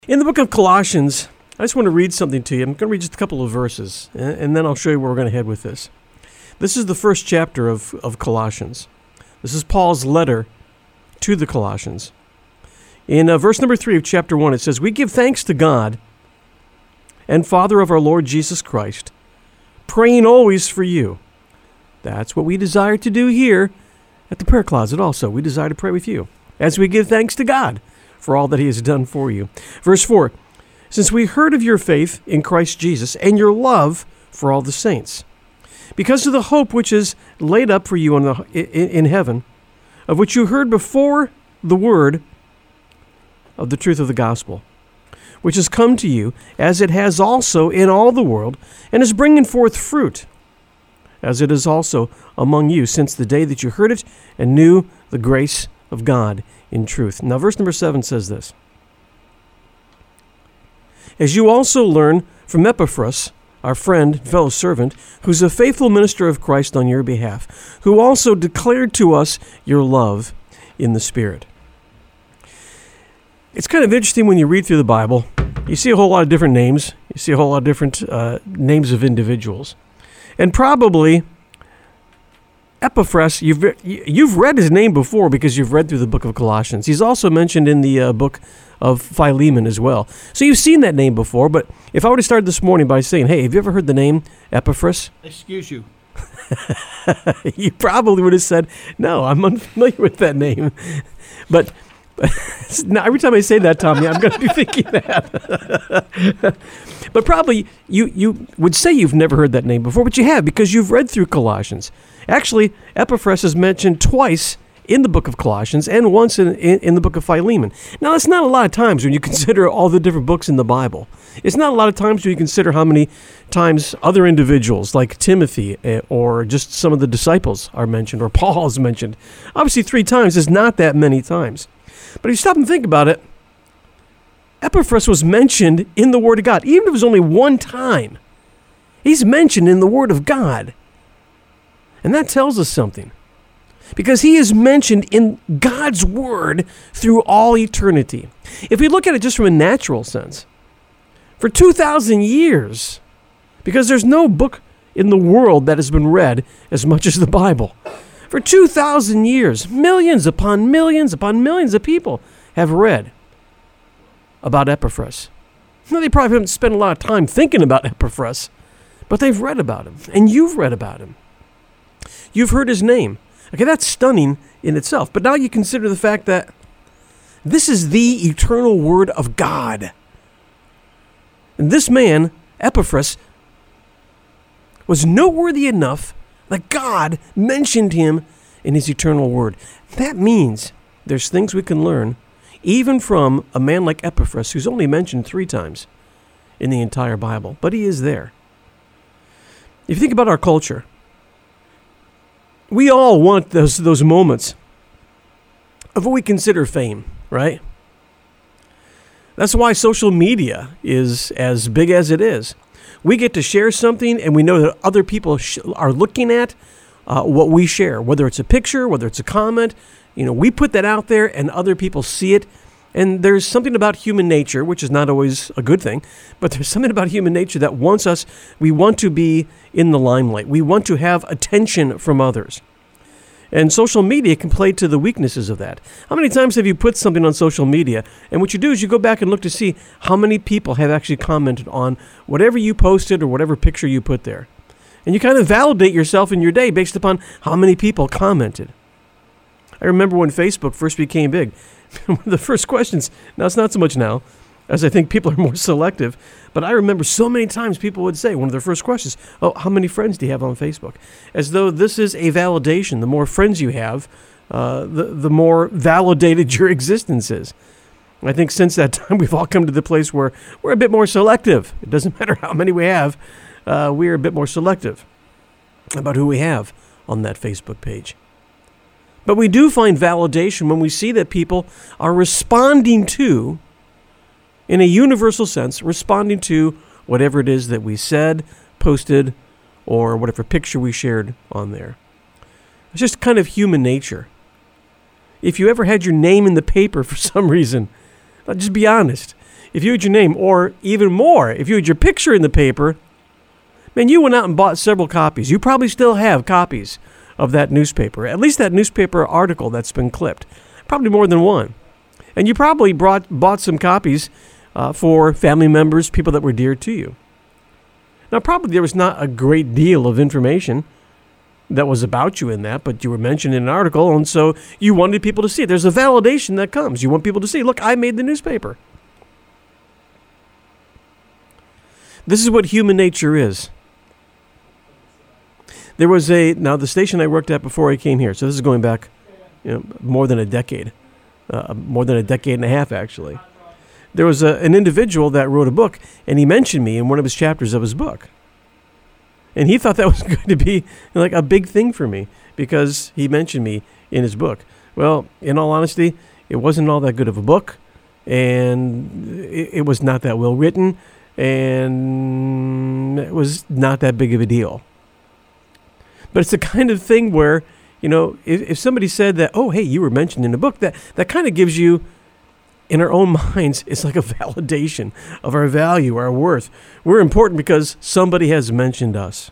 In the book of Colossians, I just want to read something to you. I'm going to read just a couple of verses, and then I'll show you where we're going to head with this. This is the first chapter of Colossians. This is Paul's letter to the Colossians. In verse number 3 of chapter 1, it says, "We give thanks to God and Father of our Lord Jesus Christ, praying always for you." That's what we desire to do here at the Prayer Closet also. We desire to pray with you as we give thanks to God for all that he has done for you. Verse 4, "Since we heard of your faith in Christ Jesus and your love for all the saints, because of the hope which is laid up for you in heaven, of which you heard before the word of the truth of the gospel, which has come to you, as it has also in all the world, and is bringing forth fruit, as it is also among you, since the day that you heard it and knew the grace of God in truth." Now, verse number 7 says this, "As you also learn from Epaphras, our friend and fellow servant, who's a faithful minister of Christ on your behalf, who also declared to us your love in the Spirit." It's kind of interesting when you read through the Bible. You see a whole lot of different names. You see a whole lot of different names of individuals. And probably Epaphras, you've read his name before because you've read through the book of Colossians. He's also mentioned in the book of Philemon as well. So you've seen that name before, but if I were to start this morning by saying, "Hey, have you ever heard the name Epaphras?" Excuse you. You probably would have said, "No, I'm unfamiliar with that name." But now, every time I say that, Tommy, I'm going to be thinking that. But probably you would say you've never heard that name before, but you have because you've read through Colossians. Actually, Epaphras is mentioned twice in the book of Colossians and once in the book of Philemon. Now, that's not a lot of times when you consider all the different books in the Bible. It's not a lot of times when you consider how many times other individuals like Timothy or just some of the disciples are mentioned or Paul is mentioned. Obviously, 3 times is not that many times. But if you stop and think about it, Epaphras was mentioned in the Word of God. Even if it was only one time, he's mentioned in the Word of God. And that tells us something. Because he is mentioned in God's Word through all eternity. If we look at it just from a natural sense, for 2,000 years, because there's no book in the world that has been read as much as the Bible. For 2,000 years, millions upon millions upon millions of people have read about Epaphras. Now, they probably haven't spent a lot of time thinking about Epaphras, but they've read about him, and you've read about him. You've heard his name. Okay, that's stunning in itself. But now you consider the fact that this is the eternal Word of God. And this man, Epaphras, was noteworthy enough that God mentioned him in his eternal Word. That means there's things we can learn even from a man like Epaphras, who's only mentioned 3 times in the entire Bible. But he is there. If you think about our culture, we all want those moments of what we consider fame, right? That's why social media is as big as it is. We get to share something, and we know that other people are looking at what we share, whether it's a picture, whether it's a comment. We put that out there, and other people see it. And there's something about human nature, which is not always a good thing, but there's something about human nature that we want to be in the limelight. We want to have attention from others. And social media can play to the weaknesses of that. How many times have you put something on social media, and what you do is you go back and look to see how many people have actually commented on whatever you posted or whatever picture you put there. And you kind of validate yourself in your day based upon how many people commented. I remember when Facebook first became big, one of the first questions, now it's not so much now, as I think people are more selective, but I remember so many times people would say, one of their first questions, "Oh, how many friends do you have on Facebook?" As though this is a validation. The more friends you have, the more validated your existence is. I think since that time, we've all come to the place where we're a bit more selective. It doesn't matter how many we have, we're a bit more selective about who we have on that Facebook page. But we do find validation when we see that people are responding to, in a universal sense, responding to whatever it is that we said, posted, or whatever picture we shared on there. It's just kind of human nature. If you ever had your name in the paper for some reason, just be honest. if you had your name, or even more, if you had your picture in the paper, man, you went out and bought several copies. You probably still have copies of that newspaper, at least that newspaper article that's been clipped, probably more than one. And you probably bought some copies for family members, people that were dear to you. Now, probably there was not a great deal of information that was about you in that, but you were mentioned in an article, and so you wanted people to see it. There's a validation that comes. You want people to see, look, I made the newspaper. This is what human nature is. There was now the station I worked at before I came here, so this is going back more than a decade, more than a decade and a half, actually. There was an individual that wrote a book, and he mentioned me in one of his chapters of his book. And he thought that was going to be like a big thing for me because he mentioned me in his book. Well, in all honesty, it wasn't all that good of a book, and it was not that well written, and it was not that big of a deal. But it's the kind of thing where, if somebody said that, oh, hey, you were mentioned in a book, that kind of gives you, in our own minds, it's like a validation of our value, our worth. We're important because somebody has mentioned us.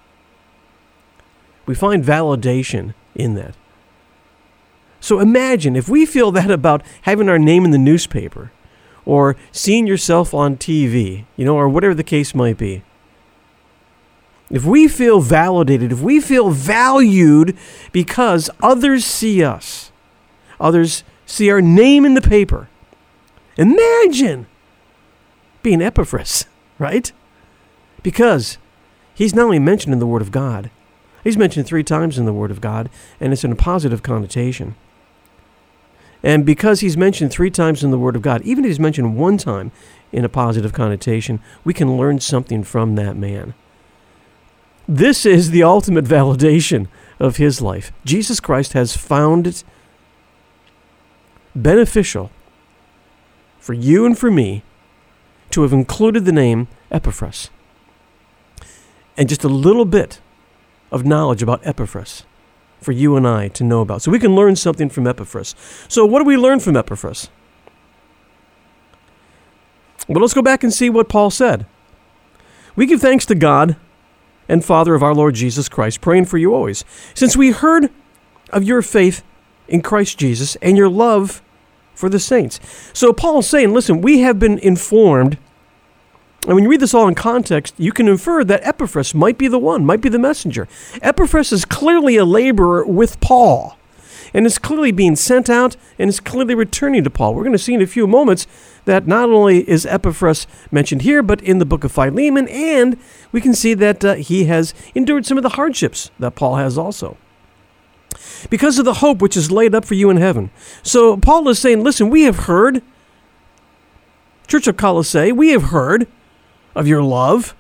We find validation in that. So imagine if we feel that about having our name in the newspaper or seeing yourself on TV, or whatever the case might be. If we feel validated, if we feel valued because others see us, others see our name in the paper, imagine being Epaphras, right? Because he's not only mentioned in the Word of God, he's mentioned 3 times in the Word of God, and it's in a positive connotation. And because he's mentioned 3 times in the Word of God, even if he's mentioned 1 time in a positive connotation, we can learn something from that man. This is the ultimate validation of his life. Jesus Christ has found it beneficial for you and for me to have included the name Epaphras. And just a little bit of knowledge about Epaphras for you and I to know about. So we can learn something from Epaphras. So what do we learn from Epaphras? Well, let's go back and see what Paul said. We give thanks to God and Father of our Lord Jesus Christ, praying for you always, since we heard of your faith in Christ Jesus and your love for the saints. So Paul is saying, listen, we have been informed, and when you read this all in context, you can infer that Epaphras might be the one, might be the messenger. Epaphras is clearly a laborer with Paul, and is clearly being sent out, and is clearly returning to Paul. We're going to see in a few moments that not only is Epaphras mentioned here, but in the book of Philemon, and we can see that he has endured some of the hardships that Paul has also, because of the hope which is laid up for you in heaven. So Paul is saying, listen, we have heard, Church of Colossae, we have heard of your love,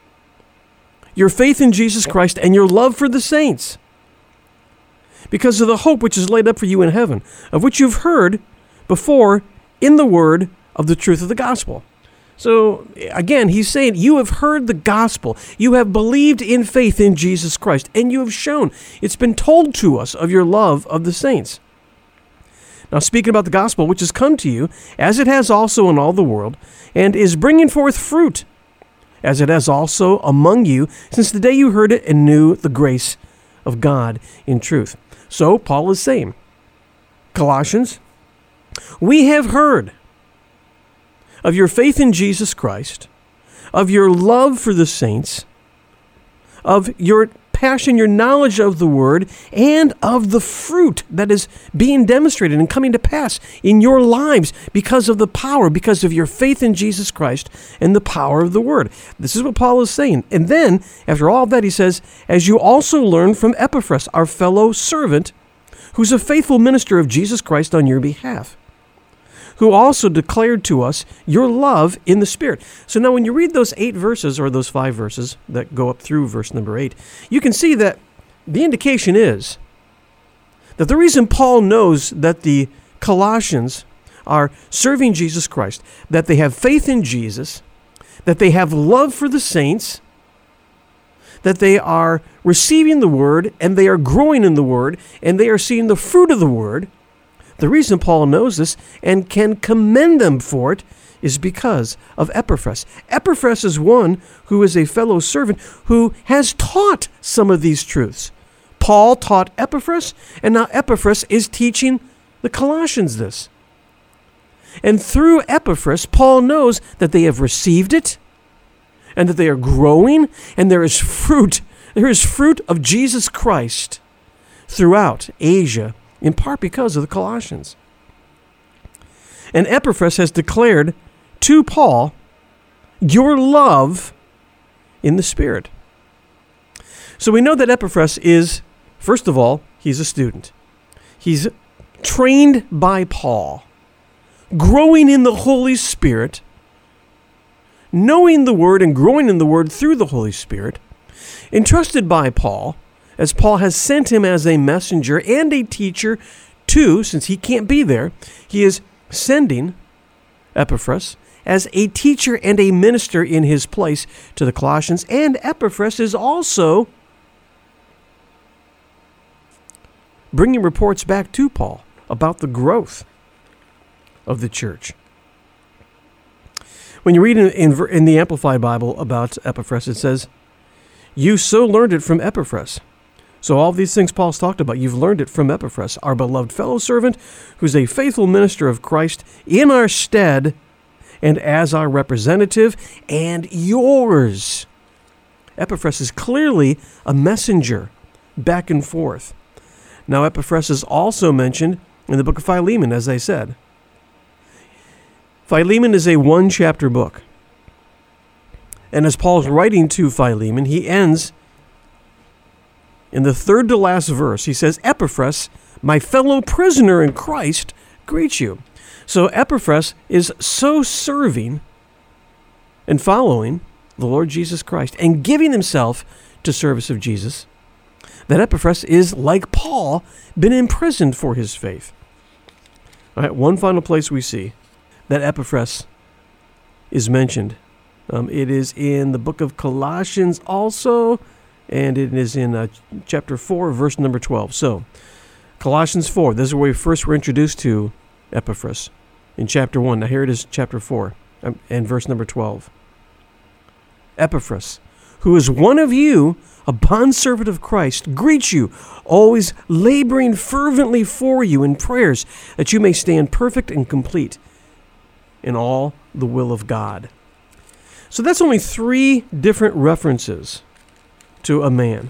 your faith in Jesus Christ, and your love for the saints, because of the hope which is laid up for you in heaven, of which you've heard before in the word of the truth of the gospel. So again, he's saying you have heard the gospel. You have believed in faith in Jesus Christ, and you have shown, it's been told to us of your love of the saints. Now, speaking about the gospel, which has come to you, as it has also in all the world, and is bringing forth fruit, as it has also among you, since the day you heard it and knew the grace of God in truth. So Paul is saying, Colossians, we have heard of your faith in Jesus Christ, of your love for the saints, of your passion, your knowledge of the word, and of the fruit that is being demonstrated and coming to pass in your lives because of the power, because of your faith in Jesus Christ and the power of the word. This is what Paul is saying. And then, after all that, he says, as you also learned from Epaphras, our fellow servant, who's a faithful minister of Jesus Christ on your behalf, who also declared to us your love in the Spirit. So now when you read those 8 verses, or those 5 verses that go up through verse number 8, you can see that the indication is that the reason Paul knows that the Colossians are serving Jesus Christ, that they have faith in Jesus, that they have love for the saints, that they are receiving the word, and they are growing in the word, and they are seeing the fruit of the word. The reason Paul knows this and can commend them for it is because of Epaphras. Epaphras is one who is a fellow servant who has taught some of these truths. Paul taught Epaphras, and now Epaphras is teaching the Colossians this. And through Epaphras, Paul knows that they have received it, and that they are growing, and there is fruit. There is fruit of Jesus Christ throughout Asia, in part because of the Colossians. And Epaphras has declared to Paul your love in the Spirit. So we know that Epaphras is, first of all, he's a student. He's trained by Paul, growing in the Holy Spirit, knowing the Word and growing in the Word through the Holy Spirit, entrusted by Paul, as Paul has sent him as a messenger and a teacher too, since he can't be there, he is sending Epaphras as a teacher and a minister in his place to the Colossians. And Epaphras is also bringing reports back to Paul about the growth of the church. When you read in the Amplified Bible about Epaphras, it says, "You so learned it from Epaphras." So all these things Paul's talked about, you've learned it from Epaphras, our beloved fellow servant, who's a faithful minister of Christ in our stead and as our representative and yours. Epaphras is clearly a messenger back and forth. Now, Epaphras is also mentioned in the book of Philemon, as I said. Philemon is a one-chapter book. And as Paul's writing to Philemon, he ends in the third to last verse. He says, "Epaphras, my fellow prisoner in Christ, greets you." So Epaphras is so serving and following the Lord Jesus Christ and giving himself to service of Jesus, that Epaphras is, like Paul, been imprisoned for his faith. All right, one final place we see that Epaphras is mentioned. It is in the book of Colossians also, and it is in chapter 4, verse number 12. So, Colossians 4, this is where we first were introduced to Epaphras in chapter 1. Now here it is, chapter 4, and verse number 12. "Epaphras, who is one of you, a bondservant of Christ, greets you, always laboring fervently for you in prayers, that you may stand perfect and complete in all the will of God." So that's only 3 different references to a man.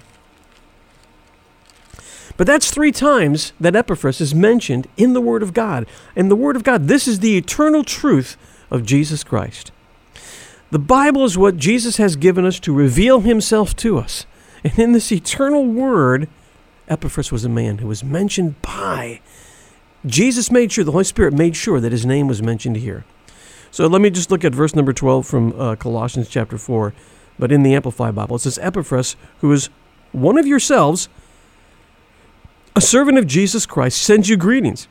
But that's 3 times that Epaphras is mentioned in the Word of God. And the Word of God, this is the eternal truth of Jesus Christ. The Bible is what Jesus has given us to reveal himself to us. And in this eternal Word, Epaphras was a man who was mentioned by Jesus. Made sure, the Holy Spirit made sure that his name was mentioned here. So let me just look at verse number 12 from Colossians chapter 4, but in the Amplified Bible. It says, "Epaphras, who is one of yourselves, a servant of Jesus Christ, sends you greetings.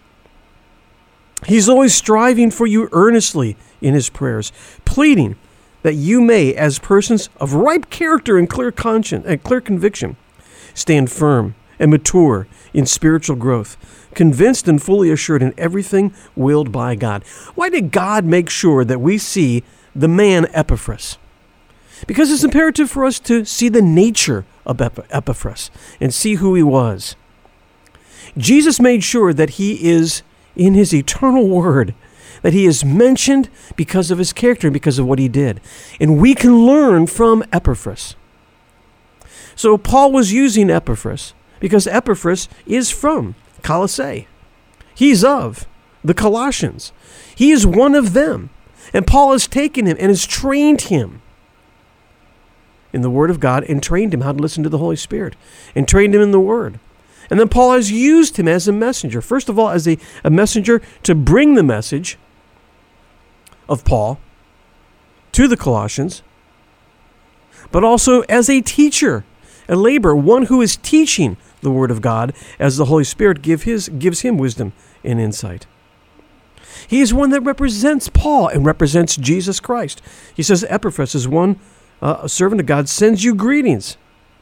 He's always striving for you earnestly in his prayers, pleading that you may, as persons of ripe character and clear conscience and clear conviction, stand firm and mature in spiritual growth, convinced and fully assured in everything willed by God." Why did God make sure that we see the man Epaphras? Because it's imperative for us to see the nature of Epaphras and see who he was. Jesus made sure that he is in his eternal Word, that he is mentioned because of his character and because of what he did. And we can learn from Epaphras. So Paul was using Epaphras because Epaphras is from Colossae. He's of the Colossians. He is one of them. And Paul has taken him and has trained him in the Word of God and trained him how to listen to the Holy Spirit and trained him in the Word. And then Paul has used him as a messenger. First of all, as a messenger to bring the message of Paul to the Colossians, but also as a teacher, a laborer, one who is teaching the Word of God as the Holy Spirit gives him wisdom and insight. He is one that represents Paul and represents Jesus Christ. He says Epaphras is one, a servant of God, sends you greetings.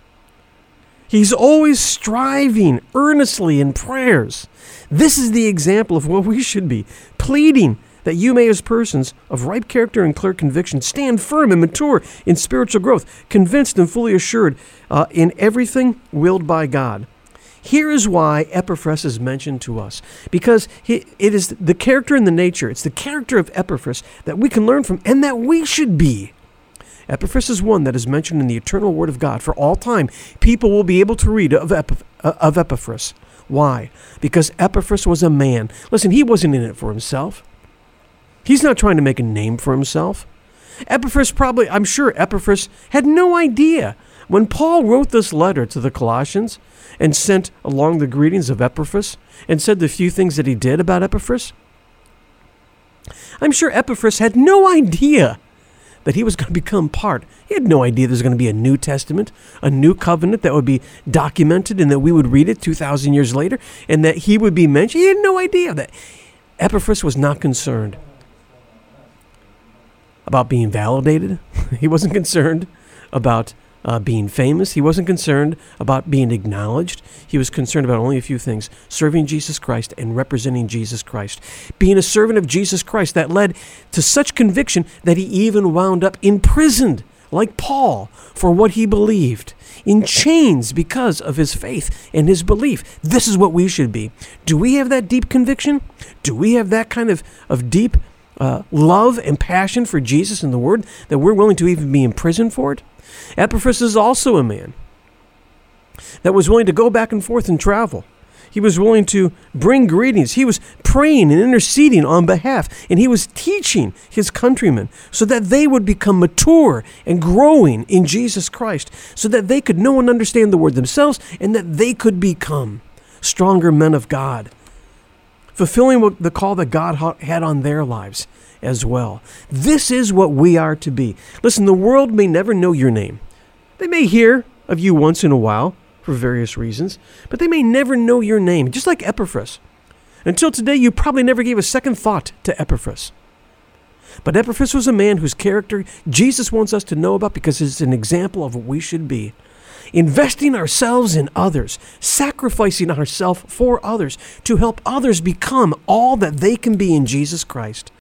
He's always striving earnestly in prayers. This is the example of what we should be, pleading that you may, as persons of ripe character and clear conviction, stand firm and mature in spiritual growth, convinced and fully assured in everything willed by God. Here is why Epaphras is mentioned to us, because it is the character and the nature, it's the character of Epaphras that we can learn from and that we should be. Epaphras is one that is mentioned in the eternal Word of God for all time. People will be able to read of Epaphras. Why? Because Epaphras was a man. Listen, he wasn't in it for himself. He's not trying to make a name for himself. I'm sure Epaphras had no idea when Paul wrote this letter to the Colossians and sent along the greetings of Epaphras and said the few things that he did about Epaphras. I'm sure Epaphras had no idea that he was going to become part. He had no idea there's going to be a New Testament, a new covenant that would be documented and that we would read it 2,000 years later and that he would be mentioned. He had no idea that Epaphras was not concerned about being validated. He wasn't concerned about being famous. He wasn't concerned about being acknowledged. He was concerned about only a few things: serving Jesus Christ and representing Jesus Christ. Being a servant of Jesus Christ, that led to such conviction that he even wound up imprisoned, like Paul, for what he believed, in chains because of his faith and his belief. This is what we should be. Do we have that deep conviction? Do we have that kind of deep love and passion for Jesus and the Word that we're willing to even be imprisoned for it? Epaphras is also a man that was willing to go back and forth and travel. He was willing to bring greetings. He was praying and interceding on behalf, and he was teaching his countrymen so that they would become mature and growing in Jesus Christ, so that they could know and understand the Word themselves and that they could become stronger men of God, fulfilling the call that God had on their lives as well. This is what we are to be. Listen, the world may never know your name. They may hear of you once in a while for various reasons, but they may never know your name, just like Epaphras. Until today, you probably never gave a second thought to Epaphras. But Epaphras was a man whose character Jesus wants us to know about because it's an example of what we should be. Investing ourselves in others, sacrificing ourselves for others to help others become all that they can be in Jesus Christ.